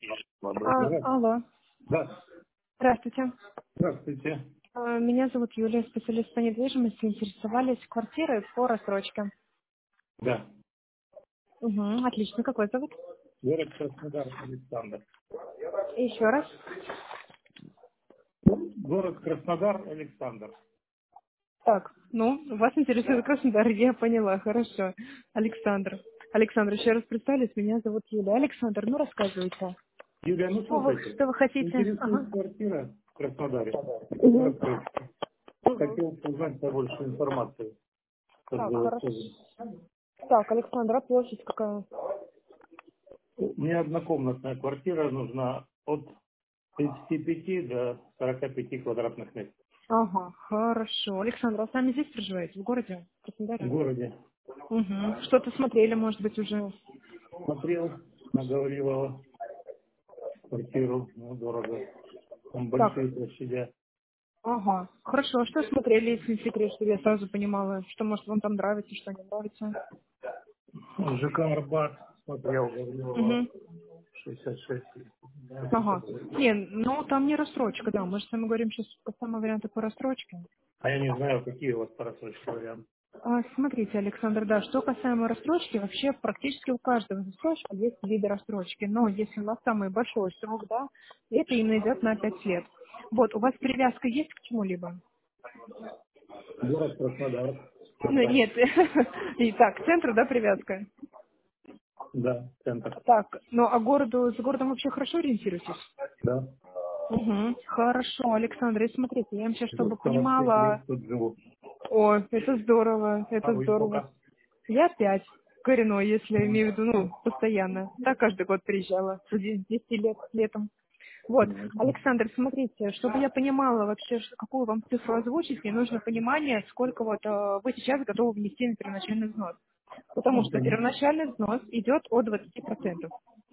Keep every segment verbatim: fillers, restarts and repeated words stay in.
А, Здравствуйте. алло, Да, здравствуйте. здравствуйте. А, Меня зовут Юлия, специалист по недвижимости. Интересовались квартирой по рассрочке. Да. Угу, отлично. Какой зовут? Город Краснодар, Александр. Еще раз. Город Краснодар, Александр. Так, ну, вас интересует Краснодар, я поняла, хорошо. Александр. Александр, еще раз представились, меня зовут Юлия. Александр, ну рассказывайте. Юлия, ну Что вы, слушайте, что вы хотите? интересует Ага. квартира в Краснодаре. По Угу. рассрочке. Угу. Хотел бы узнать побольше информации, как Так, было хорошо. сказано. Так, Александр, а площадь какая? Мне однокомнатная квартира нужна от тридцати пяти до сорока пяти квадратных метров. Ага, хорошо. Александр, а сами здесь проживаете, в городе, в В Краснодаре? городе Угу. Что-то смотрели, может быть, уже. смотрел на Гаврилова квартиру, ну, дорого. Там Так, большие площади. ага. Хорошо, а что смотрели, если не секрет, чтобы я сразу понимала, что, может, вам там нравится, что не нравится? ЖК Арбат смотрел, Гаврилова Угу. шестьдесят шесть. Да, Ага. шестьдесят восемь. Не, ну там не рассрочка, да. Мы же с вами говорим сейчас по самому варианту по рассрочке. А я не знаю, какие у вас просрочки варианты. А, Смотрите, Александр, да, что касаемо рассрочки, вообще практически у каждого рассрочки есть виды рассрочки. Но если у нас самый большой срок, да, это именно идет на пять лет. Вот, у вас привязка есть к чему-либо? Город Краснодар. Ну, Центр. нет. Итак, к центру, да, привязка? Да, центр. Так, ну а городу, с городом вообще хорошо ориентируетесь? Да. Угу. Хорошо, Александр, и смотрите, я вам сейчас, чтобы Вот сорок пять понимала... лет тут живу. О, это здорово, А это вы здорово. сколько? Я пять коренной, если я М, имею в виду, ну, постоянно. Так каждый год приезжала, с десяти лет, летом. Вот, Понятно. Александр, смотрите, чтобы я понимала вообще, что- какую вам цифру озвучить, мне нужно понимание, сколько вот э, вы сейчас готовы внести на первоначальный взнос. Потому Ну, что понятно. первоначальный взнос идет от двадцати процентов.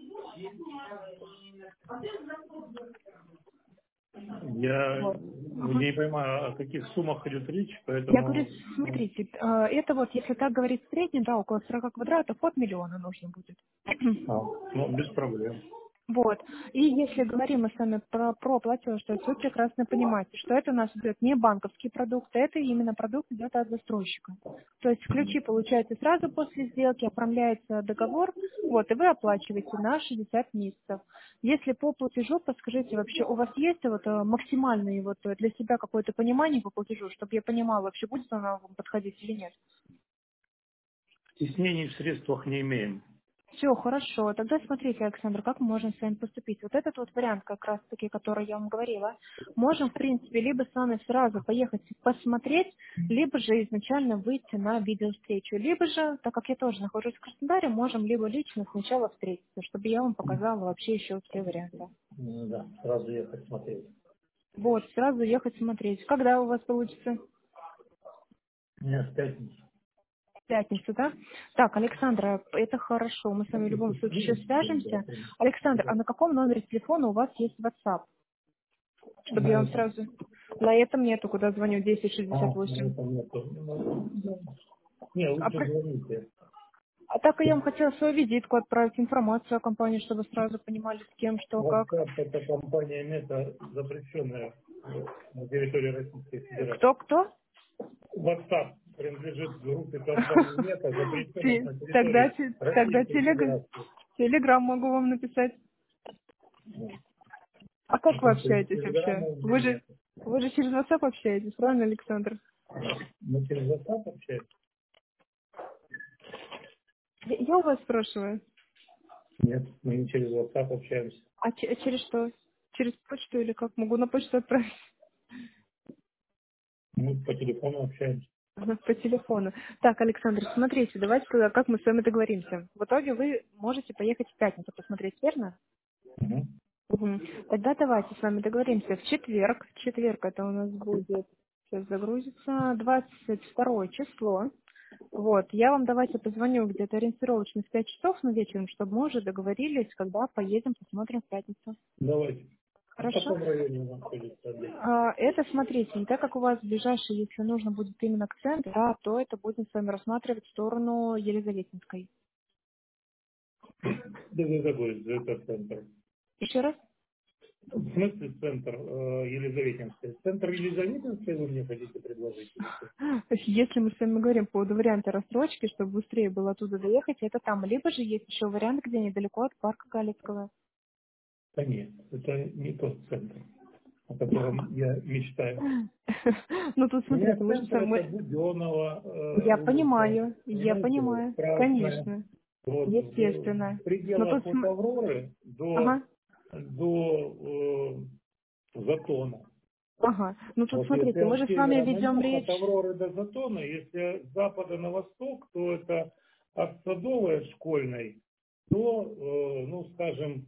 Я Вот. Ага. не понимаю, о каких суммах идет речь, Я говорю, поэтому ну, смотрите, э, это вот, если так говорить в среднем, да, около сорока квадратов, от миллиона нужно будет. а, ну, без проблем. Вот. И если говорим мы с вами про, про платеж, то есть вы прекрасно понимаете, что это у нас идет не банковский продукт, это именно продукт идет от застройщика. То есть ключи получаются сразу после сделки, оформляется договор, вот, и вы оплачиваете на шестьдесят месяцев. Если по платежу, подскажите, вообще у вас есть вот э, максимальное вот э, для себя какое-то понимание по платежу, чтобы я понимала, вообще будет она вам подходить или нет? Стеснений в средствах не имеем. Все, хорошо. Тогда смотрите, Александр, как мы можем с вами поступить. Вот этот вот вариант, как раз-таки, который я вам говорила, можем, в принципе, либо с вами сразу поехать посмотреть, либо же изначально выйти на видеовстречу. Либо же, так как я тоже нахожусь в Краснодаре, можем либо лично сначала встретиться, чтобы я вам показала вообще еще все варианты. Ну да, сразу ехать смотреть. Вот, сразу ехать смотреть. Когда у вас получится? У меня в пятницу. В пятницу, да? Так, Александра, это хорошо. Мы с вами в любом случае еще свяжемся. Александр, а на каком номере телефона у вас есть WhatsApp? Чтобы я На вам этом. сразу... На этом нету, куда звоню, десять шестьдесят А, на восемь. этом нету. Ну, не, А, лучше про- звоните. а так и я вам хотела свою визитку отправить, информацию о компании, чтобы сразу понимали, с кем, что, как. WhatsApp — это компания Мета, запрещенная э, на территории Российской Федерации. Кто-кто? WhatsApp принадлежит группе компании Мета, запрещенной Те- на Тогда, территории те- тогда Российской телег- Федерации. телеграм могу вам написать. А как вы общаетесь Телеграмма вообще? у меня Вы же, нет. вы же через WhatsApp общаетесь, правильно, Александр? Мы через WhatsApp общаемся? Я, я у вас спрашиваю. Нет, мы не через WhatsApp общаемся. А че- через что? Через почту или как? Могу на почту отправить? Мы по телефону общаемся. Ага, по телефону. Так, Александр, смотрите, давайте тогда, как мы с вами договоримся. В итоге вы можете поехать в пятницу посмотреть, верно? Мгм. Угу. Тогда давайте с вами договоримся в четверг. В четверг это у нас будет, сейчас загрузится, двадцать второе число. Вот, я вам давайте позвоню где-то ориентировочно в пять часов, ну, вечером, чтобы мы уже договорились, когда поедем, посмотрим в пятницу. Давайте. А в Хорошо? каком районе вы находитесь, объект? А, Это, смотрите, не так как у вас ближайший, если нужно будет именно к центру, да, то это будем с вами рассматривать в сторону Елизаветинской. Да, да, такой, это центр. Еще раз? В смысле центр э, Елизаветинской? Центр Елизаветинской вы мне хотите предложить? Или что? То есть, если мы с вами говорим по поводу варианта рассрочки, чтобы быстрее было оттуда доехать, это там. Либо же есть еще вариант, где недалеко от парка Галицкого. Да нет, это не тот центр, о котором я мечтаю. Ну тут У меня смотрите, мы же с центр это вами... Буденного, Я э, улица, понимаю, я понимаете, понимаю, Красная. конечно, Вот, в, естественно. в Но тут... пределах от см- Авроры до, Ага, до э, Затона. ага. Ну тут Вот если смотрите, мы от же с вами севера на ведем юг, от речь... Авроры до Затона, если с запада на восток, то это от Садовой, от Школьной до, э, ну, скажем,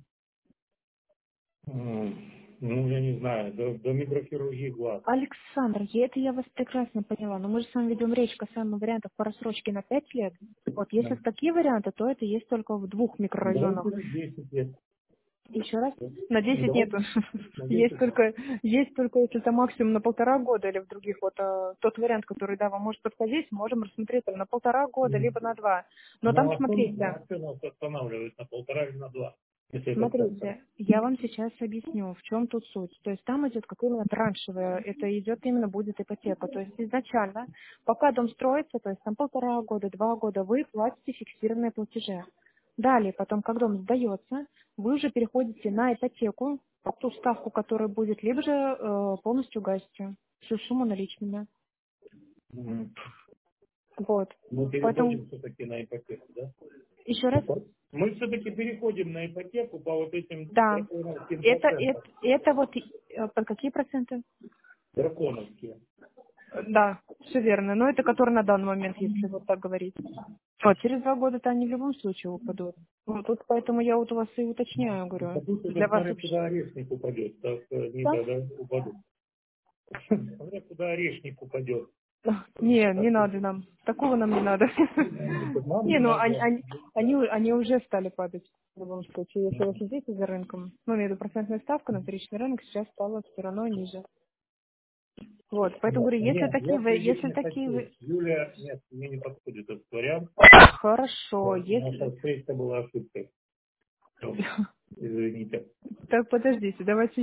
м, ну, я не знаю, до, до микрохирургии глаз. Александр, я- это я вас прекрасно поняла, но мы же с вами ведем речь касаемо вариантов по рассрочке на пять лет. Вот если Да. такие варианты, то это есть только в двух Давайте микрорайонах. на десять лет. Еще раз? Да. На Ну, десять нету. давайте на Есть десять лет. только, есть только если это максимум на полтора года или в других. Вот э, тот вариант, который, да, вам может подходить, можем рассмотреть там на полтора года, Мгм. либо на два. Но там, Ну, а что, ну, смотрите, а что нас останавливает на полтора или на два, если это центр? смотрите, я вам сейчас объясню, в чем тут суть. То есть там идет как именно траншевая, это идет именно будет ипотека. То есть изначально, пока дом строится, то есть там полтора года, два года, вы платите фиксированные платежи. Далее, потом, как дом сдается, вы уже переходите на ипотеку, под ту ставку, которая будет, либо же э, полностью гасите всю сумму наличными. Мгм. Вот. Мы Поэтому, переходим все-таки на ипотеку, да? еще раз, Мы все-таки переходим на ипотеку по вот этим да, драконовским это, это, процентам. это вот, э, под какие проценты? Драконовские. Да, все верно. Но это который на данный момент, если вот так говорить. Вот, через два года-то они в любом случае упадут. Вот тут поэтому я вот у вас и уточняю, говорю, Упадут для это вас смотря вообще. куда орешник упадет, так э, не Да? тогда упадут. Смотря куда орешник упадет. Не, не Так, надо нам. Такого нам не надо. нам Не, не ну они, надо. они, они, они уже стали падать. В любом случае, если вы следите за рынком, ну, имею в виду процентная ставка на вторичный рынок сейчас стала все равно ниже. Вот, поэтому говорю, Понятно. если Нет, такие я вы, следить если не такие хочу. вы, Юля, нет, мне не подходит этот вариант. хорошо, Вот, наша если, встреча была ошибкой. Всё, извините. так подождите, давайте